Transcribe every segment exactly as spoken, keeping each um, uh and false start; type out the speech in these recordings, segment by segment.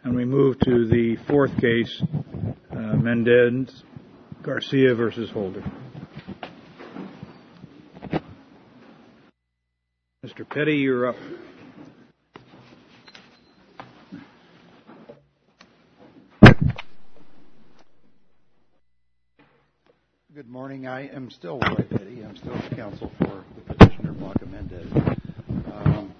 And we move to the fourth case, uh, Mendez Garcia versus Holder. Mister Petty, you're up. Good morning. I am still Roy Petty. I'm still counsel for the petitioner, Blanca Mendez. Um,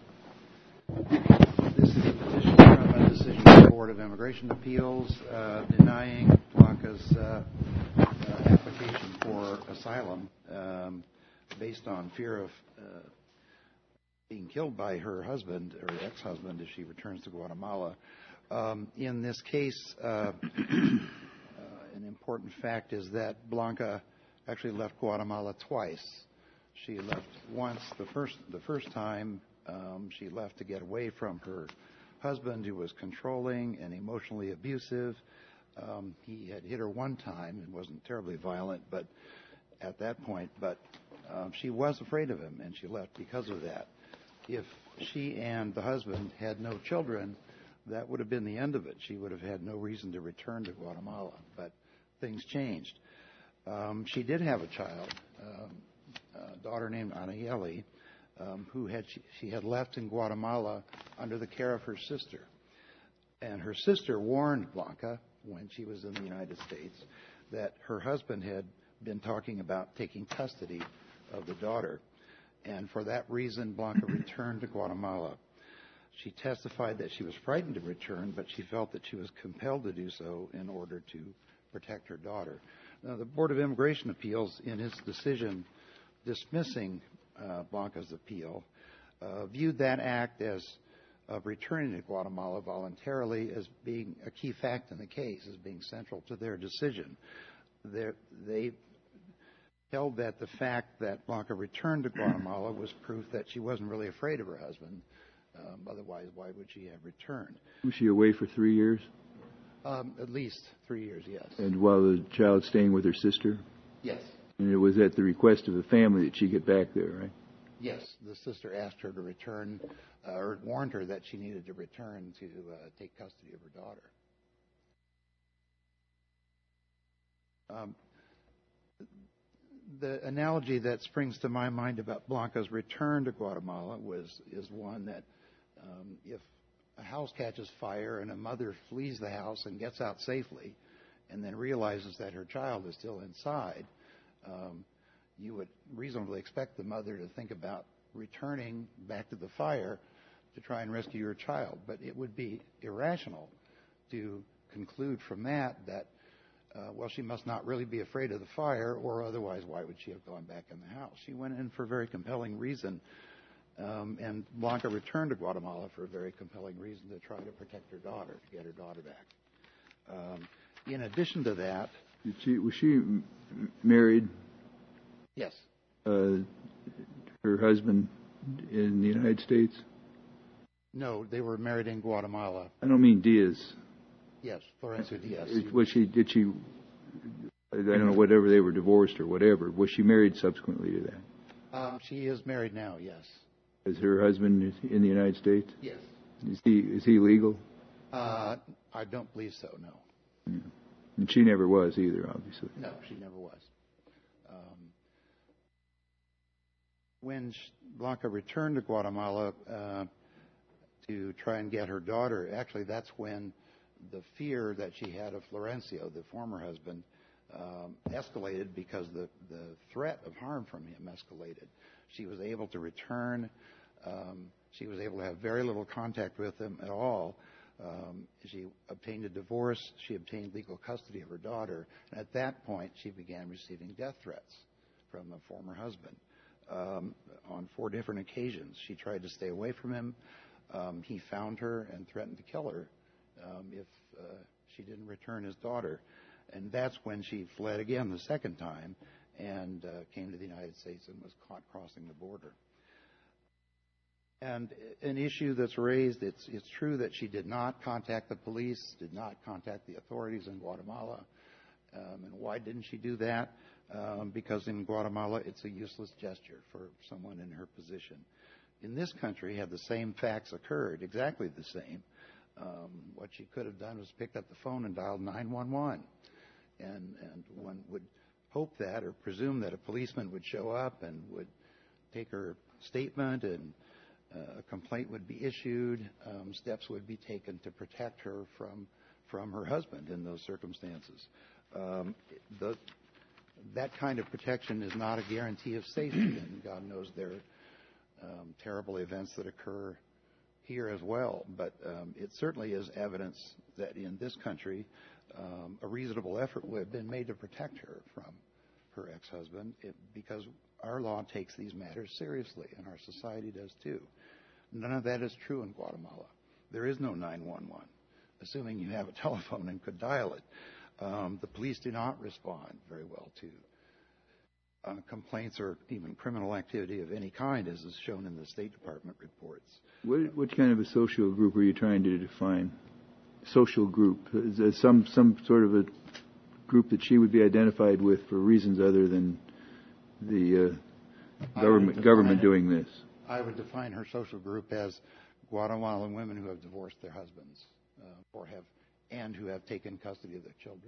this is a petition from a decision of the Board of Immigration Appeals uh, denying Blanca's uh, uh, application for asylum um, based on fear of uh, being killed by her husband or ex-husband if she returns to Guatemala. Um, in this case, uh, an important fact is that Blanca actually left Guatemala twice. She left once, the first the first time um, she left to get away from her husband, who was controlling and emotionally abusive. Um, he had hit her one time. It wasn't terribly violent, but at that point, but um, she was afraid of him, and she left because of that. If she and the husband had no children, that would have been the end of it. She would have had no reason to return to Guatemala, but things changed. Um, she did have a child, um, a daughter named Anayeli, um, who had she, she had left in Guatemala under the care of her sister. And her sister warned Blanca when she was in the United States that her husband had been talking about taking custody of the daughter. And for that reason, Blanca returned to Guatemala. She testified that she was frightened to return, but she felt that she was compelled to do so in order to protect her daughter. Now, the Board of Immigration Appeals, in its decision dismissing uh, Blanca's appeal, uh, viewed that act as of returning to Guatemala voluntarily as being a key fact in the case, as being central to their decision. They're, they held that the fact that Blanca returned to Guatemala was proof that she wasn't really afraid of her husband. Um, otherwise, why would she have returned? Was she away for three years? Um, at least three years, yes. And while the child staying with her sister? Yes. And it was at the request of the family that she get back there, right? Yes. The sister asked her to return, uh, or warned her that she needed to return to uh, take custody of her daughter. Um, the analogy that springs to my mind about Blanca's return to Guatemala was is one that um, if a house catches fire and a mother flees the house and gets out safely and then realizes that her child is still inside, um, you would reasonably expect the mother to think about returning back to the fire to try and rescue your child. But it would be irrational to conclude from that that Uh, well, she must not really be afraid of the fire, or otherwise, why would she have gone back in the house? She went in for a very compelling reason, um, and Blanca returned to Guatemala for a very compelling reason to try to protect her daughter, to get her daughter back. Um, in addition to that... Did she, was she m- married? Yes. Uh, her husband in the United States? No, they were married in Guatemala. I don't mean Diaz. Yes, Florencio Diaz. Was she, did she, I don't know, whatever, they were divorced or whatever. Was she married subsequently to that? Um, she is married now, yes. Is her husband in the United States? Yes. Is he, is he legal? Uh, I don't believe so, no. Yeah. And she never was either, obviously. No, she never was. Um, when Blanca returned to Guatemala uh, to try and get her daughter, actually that's when the fear that she had of Florencio, the former husband, um, escalated because the, the threat of harm from him escalated. She was able to return. Um, she was able to have very little contact with him at all. Um, she obtained a divorce. She obtained legal custody of her daughter. And at that point, she began receiving death threats from the former husband. Um, on four different occasions, she tried to stay away from him. Um, he found her and threatened to kill her Um, if uh, she didn't return his daughter. And that's when she fled again the second time and uh, came to the United States and was caught crossing the border. And an issue that's raised, it's, it's true that she did not contact the police, did not contact the authorities in Guatemala. Um, and why didn't she do that? Um, because in Guatemala, it's a useless gesture for someone in her position. In this country, had the same facts occurred, exactly the same, Um, what she could have done was picked up the phone and dialed nine one one. And, and one would hope that or presume that a policeman would show up and would take her statement and uh, a complaint would be issued. Um, steps would be taken to protect her from from her husband in those circumstances. Um, the, that kind of protection is not a guarantee of safety, and God knows there are um, terrible events that occur here as well. But um, it certainly is evidence that in this country, um, a reasonable effort would have been made to protect her from her ex-husband, it, because our law takes these matters seriously, and our society does too. None of that is true in Guatemala. There is no nine one one, assuming you have a telephone and could dial it. Um, the police do not respond very well to uh, complaints or even criminal activity of any kind, as is shown in the State Department reports. What, what kind of a social group are you trying to define? Social group? Is there some, some sort of a group that she would be identified with for reasons other than the uh, government government it, doing this? I would define her social group as Guatemalan women who have divorced their husbands uh, or have and who have taken custody of their children.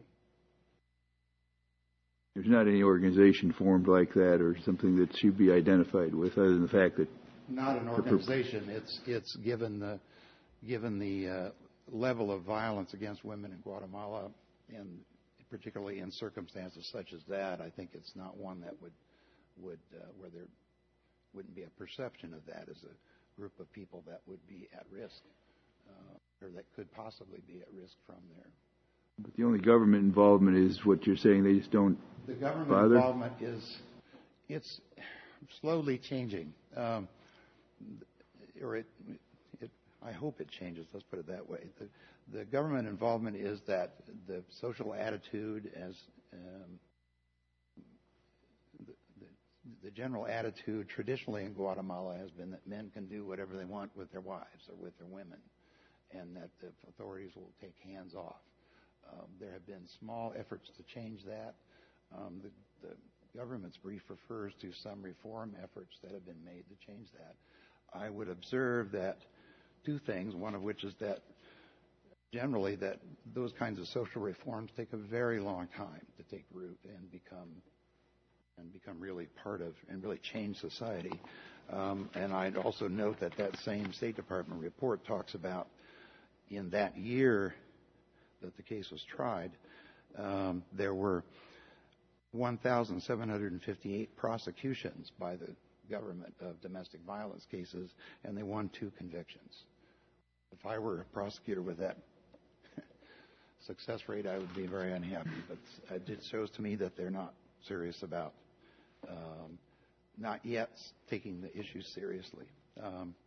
There's not any organization formed like that or something that she'd be identified with, other than the fact that not an organization. It's it's given the given the uh, level of violence against women in Guatemala, and particularly in circumstances such as that, I think it's not one that would would uh, where there wouldn't be a perception of that as a group of people that would be at risk, uh, or that could possibly be at risk from there. But the only government involvement is what you're saying. They just don't The government bother? involvement is it's slowly changing, um, or it, it. I hope it changes. Let's put it that way. The, the government involvement is that the social attitude, as um, the, the, the general attitude traditionally in Guatemala has been that men can do whatever they want with their wives or with their women, and that the authorities will take hands off. Um, there have been small efforts to change that. Um, the, the government's brief refers to some reform efforts that have been made to change that. I would observe that two things, one of which is that generally that those kinds of social reforms take a very long time to take root and become and become really part of and really change society. Um, and I'd also note that that same State Department report talks about in that year that the case was tried, um, there were one thousand seven hundred fifty-eight prosecutions by the government of domestic violence cases, and they won two convictions. If I were a prosecutor with that success rate, I would be very unhappy. But it shows to me that they're not serious about, um, not yet taking the issue seriously. Um,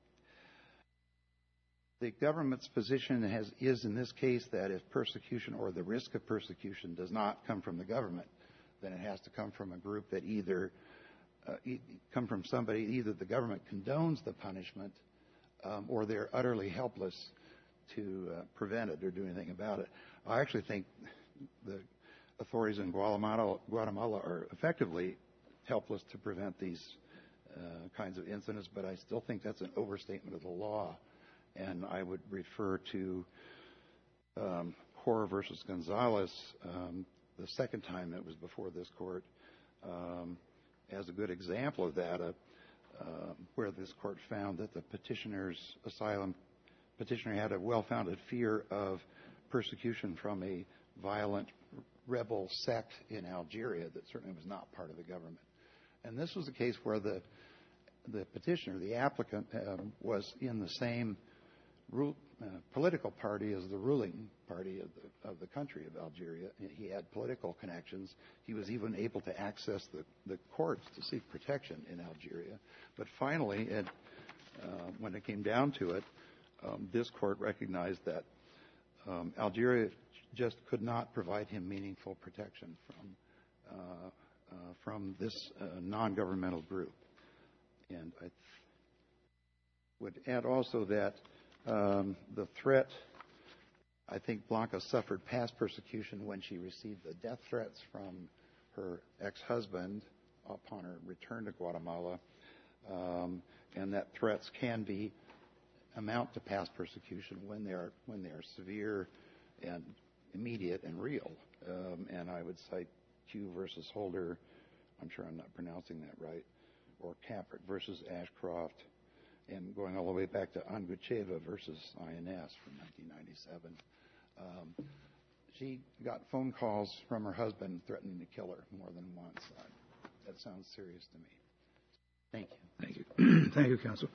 The government's position has, is in this case that if persecution or the risk of persecution does not come from the government, then it has to come from a group that either uh, e- come from somebody, either the government condones the punishment um, or they're utterly helpless to uh, prevent it or do anything about it. I actually think the authorities in Guatemala, Guatemala are effectively helpless to prevent these uh, kinds of incidents, but I still think that's an overstatement of the law. And I would refer to um, Hora versus Gonzalez, um, the second time it was before this court, um, as a good example of that, uh, uh, where this court found that the petitioner's asylum petitioner had a well-founded fear of persecution from a violent rebel sect in Algeria that certainly was not part of the government. And this was a case where the the petitioner, the applicant, um, was in the same Rule, uh, political party as the ruling party of the of the country of Algeria. He had political connections. He was even able to access the, the courts to seek protection in Algeria. But finally, it, uh, when it came down to it, um, this court recognized that um, Algeria just could not provide him meaningful protection from uh, uh, from this uh, non-governmental group. And I th- would add also that Um, the threat, I think Blanca suffered past persecution when she received the death threats from her ex-husband upon her return to Guatemala, um, and that threats can be amount to past persecution when they are when they are severe and immediate and real. Um, and I would cite Q versus Holder, I'm sure I'm not pronouncing that right, or Kaprick versus Ashcroft, and going all the way back to Angucheva versus I N S from nineteen ninety-seven. Um, she got phone calls from her husband threatening to kill her more than once. Uh, that sounds serious to me. Thank you. Thank you. Thank you, counsel.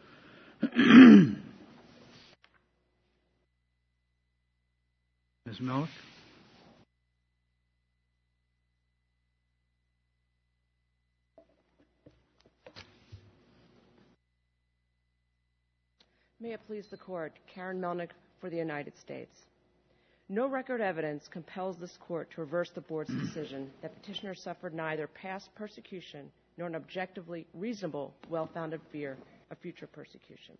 Miz Malik? May it please the Court, Karen Melnick for the United States. No record evidence compels this Court to reverse the Board's decision that petitioner suffered neither past persecution nor an objectively reasonable, well-founded fear of future persecution.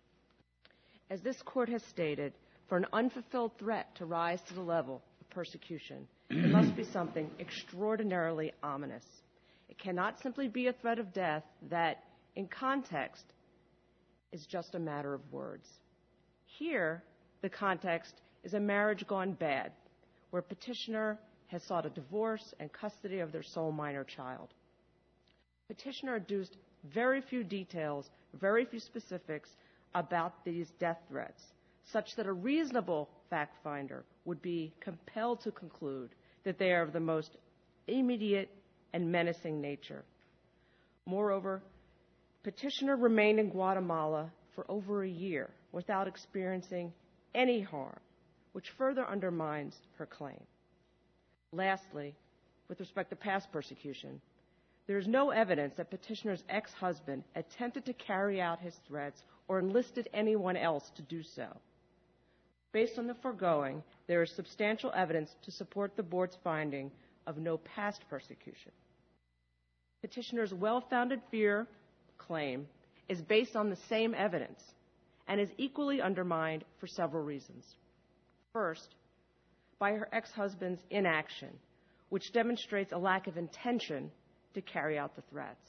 As this Court has stated, for an unfulfilled threat to rise to the level of persecution, it must be something extraordinarily ominous. It cannot simply be a threat of death that, in context, is just a matter of words. Here, the context is a marriage gone bad, where petitioner has sought a divorce and custody of their sole minor child. Petitioner adduced very few details, very few specifics about these death threats, such that a reasonable fact finder would be compelled to conclude that they are of the most immediate and menacing nature. Moreover, petitioner remained in Guatemala for over a year without experiencing any harm, which further undermines her claim. Lastly, with respect to past persecution, there is no evidence that petitioner's ex-husband attempted to carry out his threats or enlisted anyone else to do so. Based on the foregoing, there is substantial evidence to support the Board's finding of no past persecution. Petitioner's well-founded fear claim is based on the same evidence and is equally undermined for several reasons. First, by her ex-husband's inaction, which demonstrates a lack of intention to carry out the threats.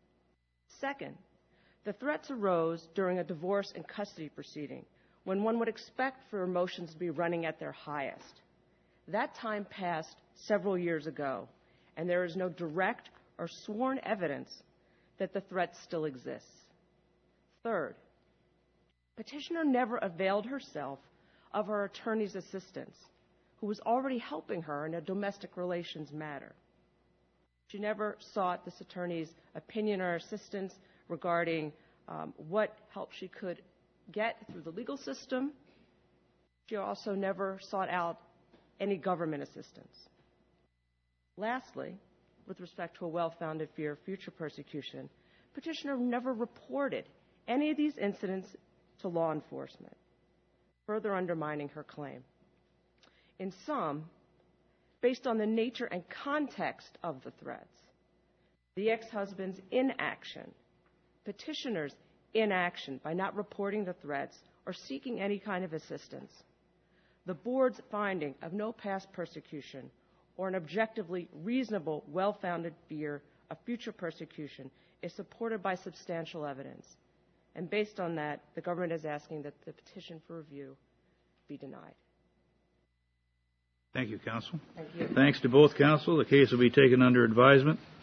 Second, the threats arose during a divorce and custody proceeding, when one would expect for emotions to be running at their highest. That time passed several years ago, and there is no direct or sworn evidence that the threat still exists. Third, petitioner never availed herself of her attorney's assistance, who was already helping her in a domestic relations matter. She never sought this attorney's opinion or assistance regarding um, what help she could get through the legal system. She also never sought out any government assistance. Lastly, with respect to a well-founded fear of future persecution, petitioner never reported any of these incidents to law enforcement, further undermining her claim. In sum, based on the nature and context of the threats, the ex-husband's inaction, petitioner's inaction by not reporting the threats or seeking any kind of assistance, the Board's finding of no past persecution or an objectively reasonable, well-founded fear of future persecution is supported by substantial evidence. And based on that, the government is asking that the petition for review be denied. Thank you, counsel. Thank you. Thanks to both counsel. The case will be taken under advisement.